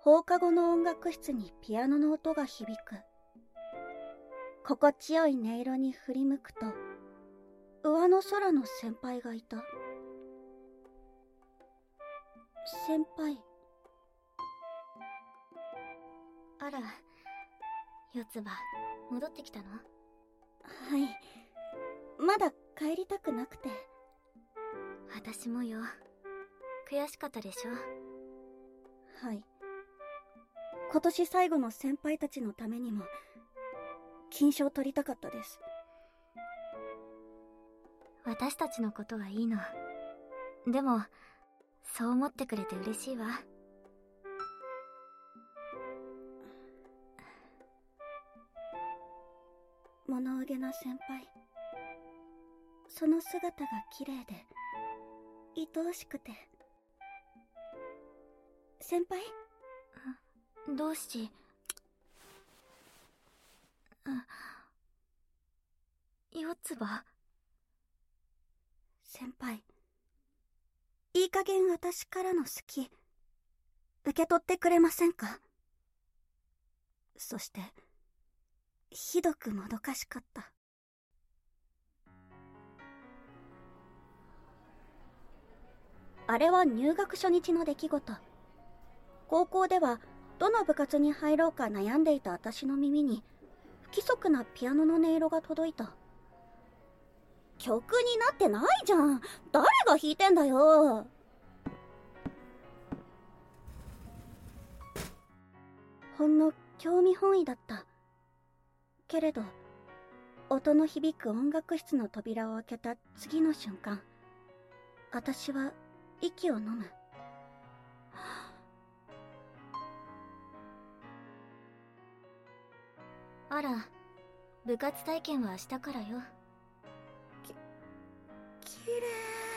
放課後の音楽室にピアノの音が響く。心地よい音色に振り向くと、上の空の先輩がいた。先輩。 あら、四つ葉、戻ってきたの？ はい。まだ帰りたくなくて。 私もよ。悔しかったでしょ？ はい。今年最後の先輩たちのためにも、金賞取りたかったです。 私たちのことはいいの。でも、そう思ってくれて嬉しいわ。 物憂げな先輩。その姿が綺麗で、愛おしくて。先輩？ どうし？四つ葉？ 先輩、いい加減私からの好き、受け取ってくれませんか？そして、ひどくもどかしかった。あれは入学初日の出来事。高校では、どの部活に入ろうか悩んでいた私の耳に、不規則なピアノの音色が届いた。曲になってないじゃん。誰が弾いてんだよ。ほんの興味本位だった。けれど、音の響く音楽室の扉を開けた次の瞬間、私は息を飲む。 あら、部活体験は明日からよ。 きれ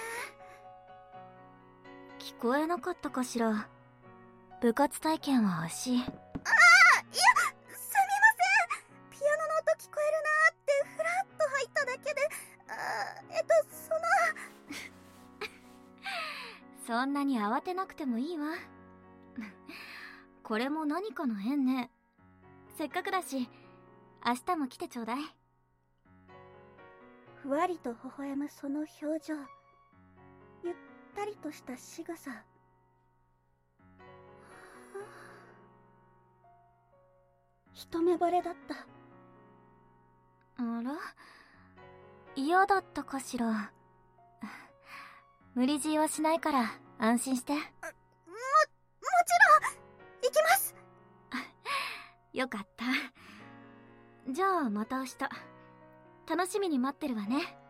い。聞こえなかったかしら。部活体験は明日。 いや、すみません。ピアノの音聞こえるなーってふらっと入っただけで、 そんなに慌てなくてもいいわ。これも何かの縁ね。せっかくだし、明日も来てちょうだい。 ふわりと微笑むその表情。ゆったりとした仕草。一目惚れだった。 あら？嫌だったかしら。無理強いはしないから安心して。もちろん行きます。 よかった。じゃあまた明日。楽しみに待ってるわね。